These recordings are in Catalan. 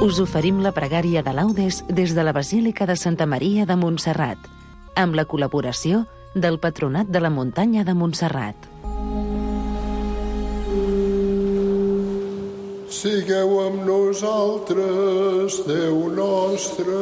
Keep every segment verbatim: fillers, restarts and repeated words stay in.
Us oferim la pregària de laudes des de la Basílica de Santa Maria de Montserrat, amb la col·laboració del Patronat de la Muntanya de Montserrat. Sigueu amb nosaltres, Déu nostre.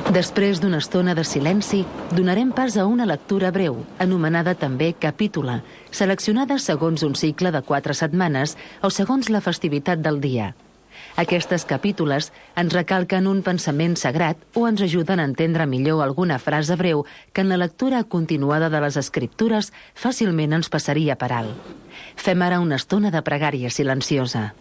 Després d'una estona de silenci, donarem pas a una lectura breu, anomenada també capítula, seleccionada segons un cicle de quatre setmanes o segons la festivitat del dia. Aquestes capítules ens recalquen un pensament sagrat o ens ajuden a entendre millor alguna frase breu que en la lectura continuada de les Escriptures fàcilment ens passaria per alt. Fem ara una estona de pregària silenciosa.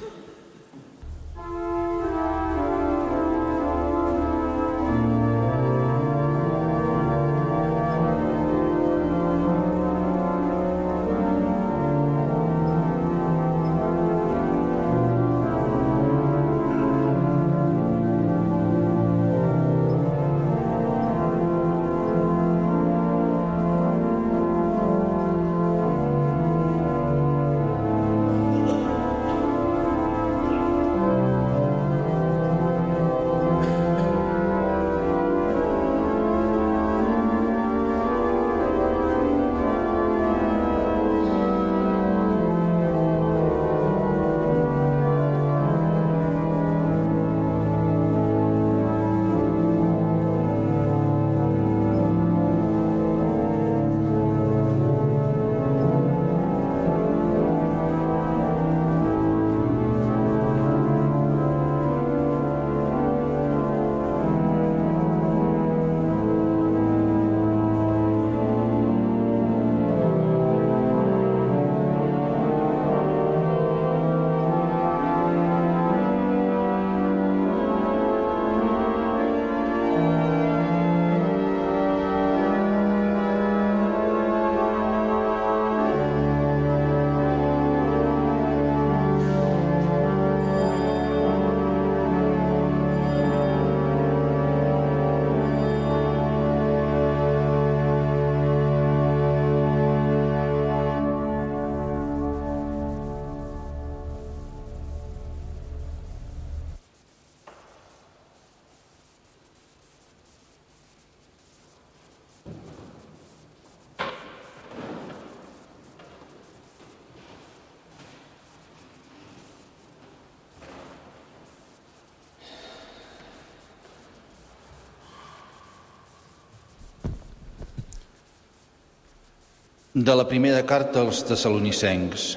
De la primera carta als Tessalonicencs.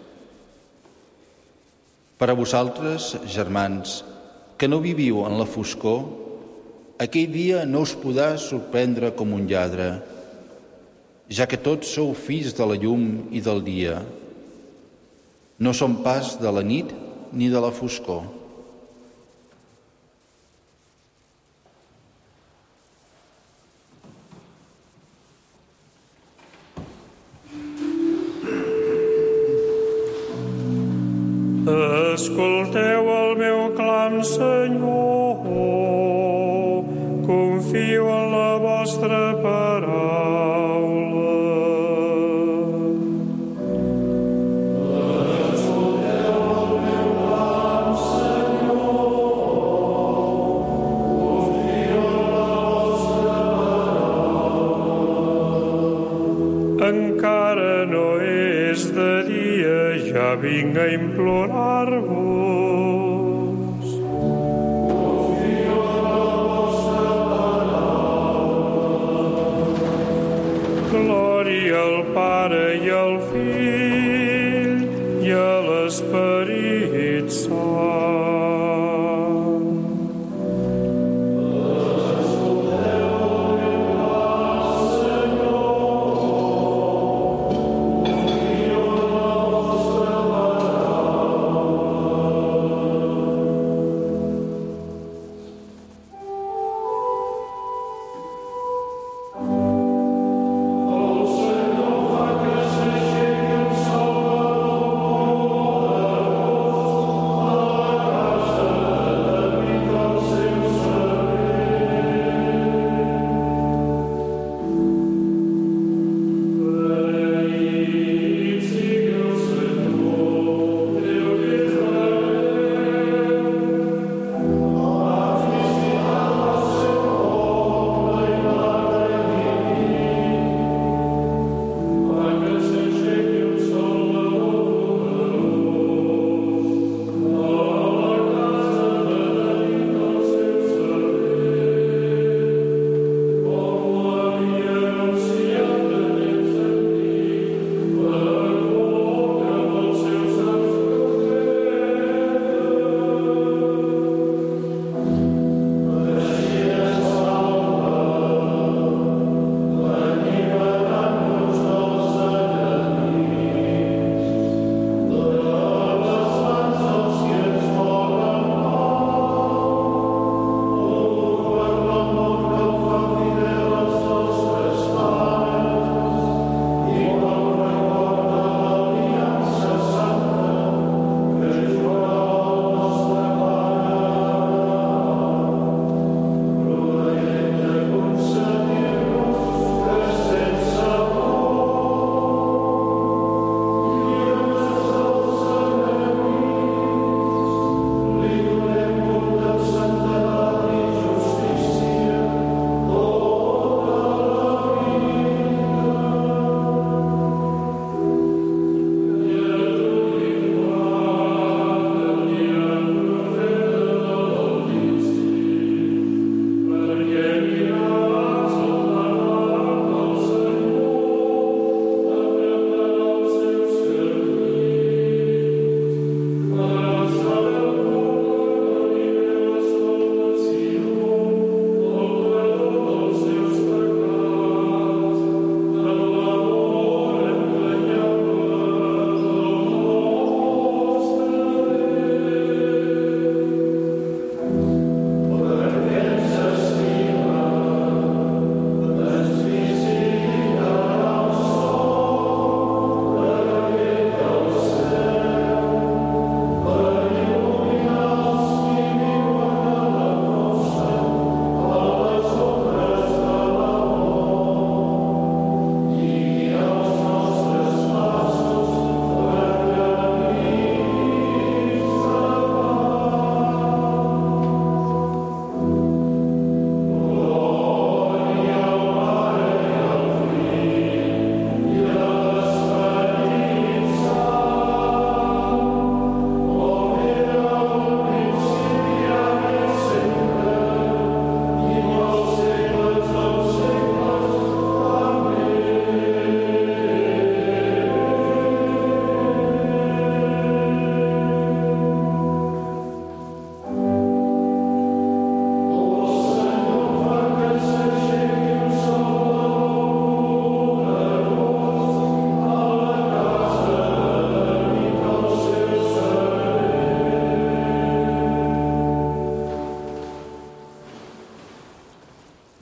Per a vosaltres, germans, que no viviu en la foscor, aquell dia no us podrà sorprendre com un lladre, ja que tots sou fills de la llum i del dia. No som pas de la nit ni de la foscor. Escolteu el meu clam, Senyor, confio en la vostra paraula. Escolteu el meu clam, Senyor, confio en la vostra paraula. Encara no és de dia, ja vinc a implorar-vos. Confio en la vostra paraula. Glòria al Pare i al Fill i a l'Esperit Sant. Escolteu el meu clam, Senyor, confio en la vostra paraula.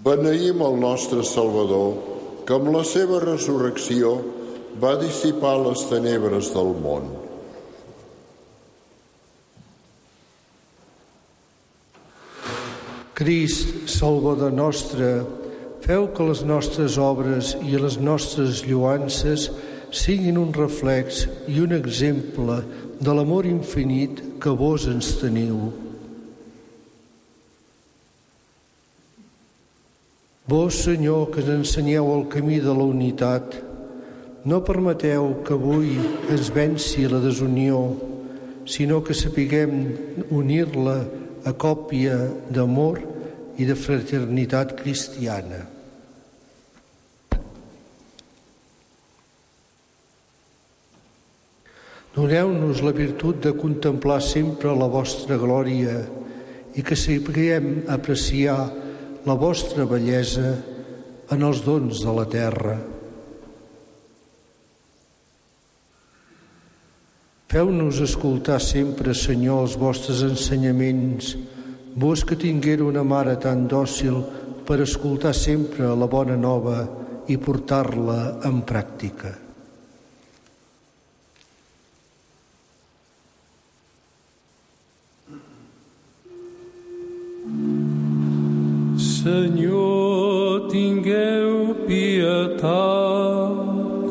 Beneïm el nostre Salvador, que amb la seva resurrecció va dissipar les tenebres del món. Crist, Salvador nostre, feu que les nostres obres i les nostres lloances siguin un reflex i un exemple de l'amor infinit que vos ens teniu. Vos, Senyor, que ens ensenyeu el camí de la unitat, no permeteu que avui ens venci la desunió, sinó que sapiguem unir-la a còpia d'amor i de fraternitat cristiana. Doneu-nos la virtut de contemplar sempre la vostra glòria i que sapiguem apreciar la vostra bellesa en els dons de la terra. Feu-nos escoltar sempre, Senyor, els vostres ensenyaments, vos que tinguera una mare tan dòcil per escoltar sempre la bona nova i portar-la en pràctica. Senyor, tingueu pietat.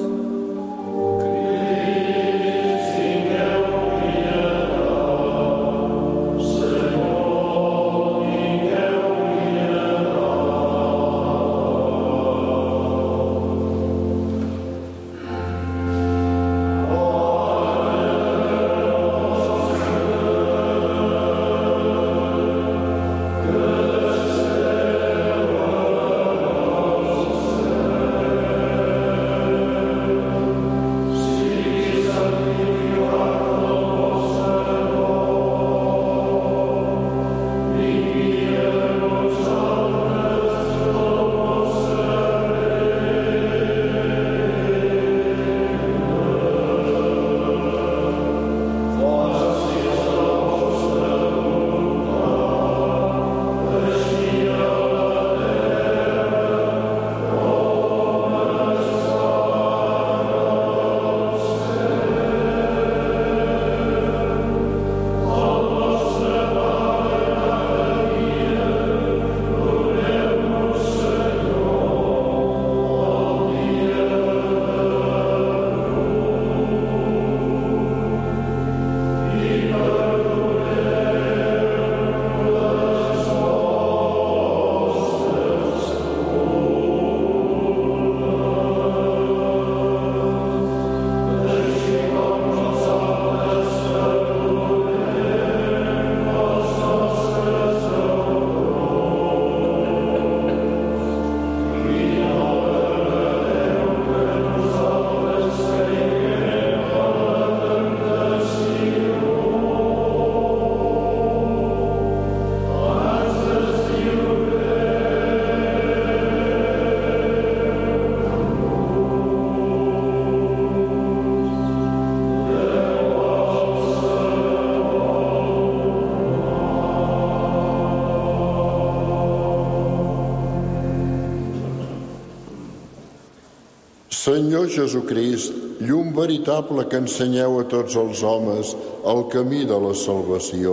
Senyor Jesucrist, llum veritable que ensenyeu a tots els homes el camí de la salvació,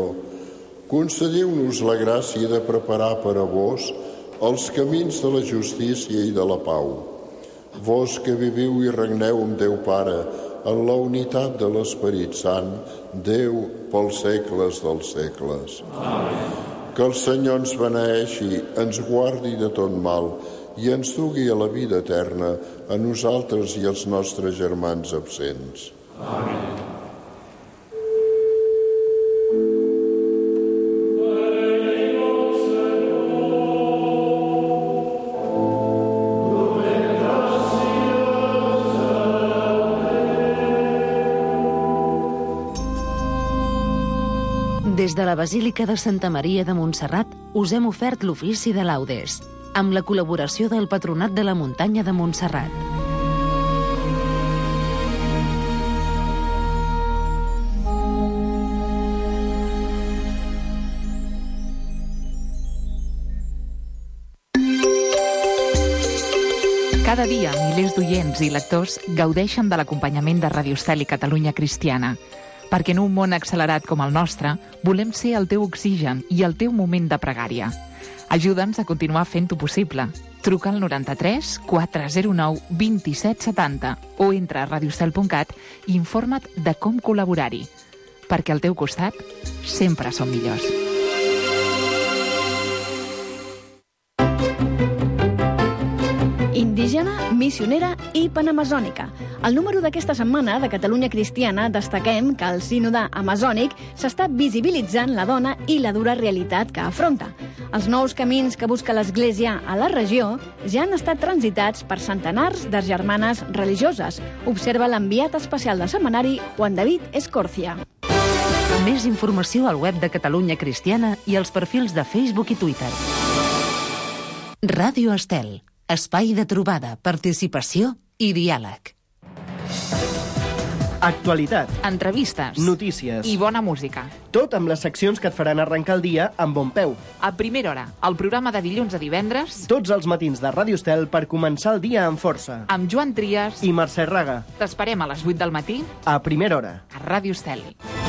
concediu-nos la gràcia de preparar per a vos els camins de la justícia i de la pau. Vos que viviu i regneu amb Déu Pare en la unitat de l'Esperit Sant, Déu pels segles dels segles. Amén. Que el Senyor ens beneeixi, ens guardi de tot mal i ens dugui a la vida eterna a nosaltres i als nostres germans absents. Amén. Des de la Basílica de Santa Maria de Montserrat us hem ofert l'ofici de laudes, amb la col·laboració del Patronat de la Muntanya de Montserrat. Cada dia, milers d'oients i lectors gaudeixen de l'acompanyament de Radio Estel i Catalunya Cristiana, perquè en un món accelerat com el nostre, volem ser el teu oxigen i el teu moment de pregària. Ajuda'ns a continuar fent-ho possible. Truca al noranta-tres quatre zero nou dos set set zero o entra a radiostel punt cat i informa't de com col·laborar-hi, perquè al teu costat sempre som millors. Indígena, missionera i panamazònica. Al número d'aquesta setmana de Catalunya Cristiana destaquem que al sínode amazònic s'està visibilitzant la dona i la dura realitat que afronta. Els nous camins que busca l'Església a la regió ja han estat transitats per centenars de germanes religioses, observa l'enviat especial del setmanari Juan David Escorcia. Més informació al web de Catalunya Cristiana i als perfils de Facebook i Twitter. Ràdio Estel. Espai de trobada, participació i diàleg. Actualitat. Entrevistes. Notícies. I bona música. Tot amb les seccions que et faran arrencar el dia amb bon peu. A primera hora, el programa de dilluns a divendres. Tots els matins de Ràdio Estel per començar el dia amb força. Amb Joan Trias i Mercè Raga. T'esperem a les vuit del matí. A primera hora. A Ràdio Estel.